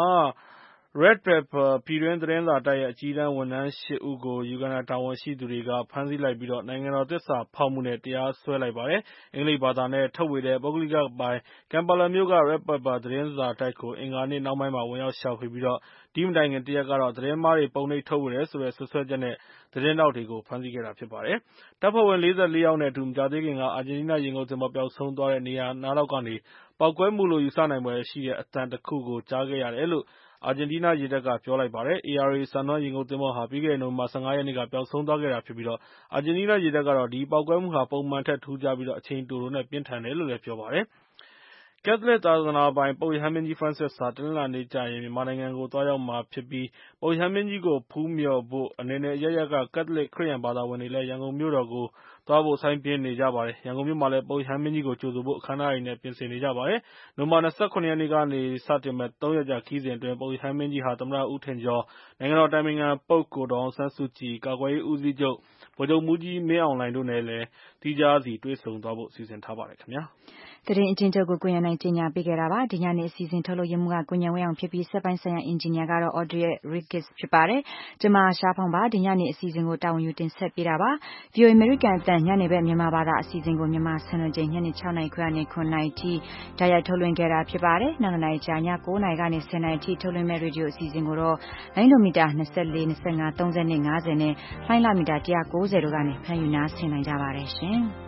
Red Pepper ပြည်တွင်းသတင်းစာတိုက်ရဲ့အကြီးတန်းဝန်ထမ်း8ဦးကိုယူဂန္ဓာတာဝန်ရှိသူတွေကဖမ်းဆီးလိုက်ပြီးနိုင်ငံတော်သစ္စာဖောက်မှုနဲ့တရားစွဲလိုက်ပါတယ်။အင်္ဂလိပ်ဘာသာနဲ့ထုတ်ဝေတဲ့ပုဂ္ဂလိကပိုင် Kampala မြို့က Red Pepper သတင်းစာတိုက်ကိုအင်္ဂါနေ့နှောင်းပိုင်းမှာဝင်ရောက်ရှာဖွေပြီးဒီမတိုင်ခင်တရက်ကတော့သတင်းမှားတွေပုံနှိပ်ထုတ်ဝေတယ်ဆိုတဲ့စွပ်စွဲချက်နဲ့သတင်းထောက်တွေကိုဖမ်းဆီးခဲ့တာဖြစ်ပါတယ်။တပ်ဖွဲ့ဝင်44ယောက်နဲ့အတူမကြာသေးခင်ကအာဂျင်တီးနားရေငုပ်သင်္ဘောပျောက်ဆုံးသွားတဲ့နေရာနားလောက်ကနေပေါက်ကွဲမှုလို့ယူဆနိုင်ဖွယ်ရှိတဲ့အသံတစ်ခုကိုကြားခဲ့ရတယ်လို့အာဂျင်တီးနားရေတပ်ကပြောလိုက်ပါတယ်။ ARA ဆန်နွှဲရေငုပ်သင်္ဘောဟာပြီးခဲ့တဲ့နိုဝင်ဘာ15ရက်နေ့ကပျောက်ဆုံးသွားခဲ့တာဖြစ်ပြီးအာဂျင်တီးနားရေတပ်ကတော့ဒီပေါက်ကွဲမှုဟာပုံမှန်ထက်ထူးခြားပြီးအချိန်တိုတိုနဲ့ပြင်းထန်တယ်လို့ပြောပါတယ်။ ကက်သလစ်သာသနာပိုင်ပုပ်ရဟန်းမင်းကြီး Francis ဟာတနင်္လာနေ့ကျရင်မြန်မာနိုင်ငံကိုသွားရောက်မှာဖြစ်ပြီးပုပ်ရဟန်းမင်းကြီးကိုဖူးမြော်ဖို့နယ်နယ်အရပ်ရပ်ကကက်သလစ်ခရစ်ယာန်ဘာသာဝင်တွေလည်းရန်ကုန်မြို့တော်ကိုသွားဖို့စိုင်းပြင်းနေကြပါတယ်။ရန်ကုန်မြို့မှာလည်းပုပ်ရဟန်းမင်းကြီးကိုကြိုဆိုဖို့အခမ်းအနားတွေနဲ့ပြင်ဆင်နေကြပါတယ်။နိုဝင်ဘာ27ရက်နေ့ကနေစတင်မယ့်3ရက်ကြာခရီးစဉ်အတွင်းပုပ်ရဟန်းမင်းကြီးဟာသမ္မတဦးထင်ကျော်၊နိုင်ငံတော်အတိုင်ပင်ခံပုဂ္ဂိုလ်ဒေါ်အောင်ဆန်းစုကြည်၊ကာကွယ်ရေးဦးစီးချုပ်ဗိုလ်ချုပ်မှူးကြီးမင်းအောင်လှိုင်တို့နဲ့လည်းသီးခြားစီတွေ့ဆုံသွားဖို့စီစဉ်ထားပါတယ်ခင်ဗျာ။သတင်းအကျဉ်းချုပ်ကိုကိုရန်နိုင်ကြီးညာပေးခဲ့တာပါ။ဒီညနေအစီအစဉ်ထုတ်လုပ်ရမှုကကိုဉာဏ်ဝင်းအောင်ဖြစ်ပြီးစက်ပိုင်းဆိုင်ရာအင်ဂျင်နီယာကတော့ Audrey Riggis ဖြစ်ပါတယ်။ကျွန်မရှားဖောင်ပါဒီညနေအစီအစဉ်ကိုတာဝန်ယူတင်ဆက်ပေးတာပါ။ VOA American အတန်ညနေဘက်မြန်မာဘာသာအစီအစဉ်ကိုမြန်မာစံတော်ချိန်ညနေ6နာရီခွဲကနေ9နာရီထိတိုက်ရိုက်ထုတ်လွှင့်ခဲ့တာဖြစ်ပါတယ်။နောက်2နာရီကြာည9နာရီကနေ10နာရီထိထုတ်လွှင့်မဲ့ရေဒီယိုအစီအစဉ်ကိုတော့လိုင်းဒိုမီတာ24 25 30နဲ့50နဲ့လိုင်းလာမီတာ190တို့ကနေဖမ်းယူနားဆင်နိုင်ကြပါတယ်ရှင်။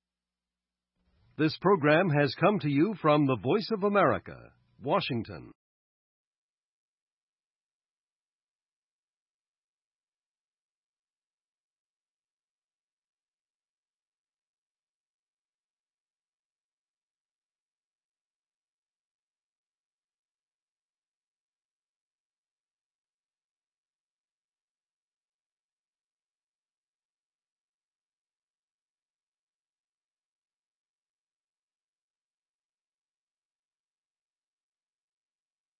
This program has come to you from the Voice of America, Washington.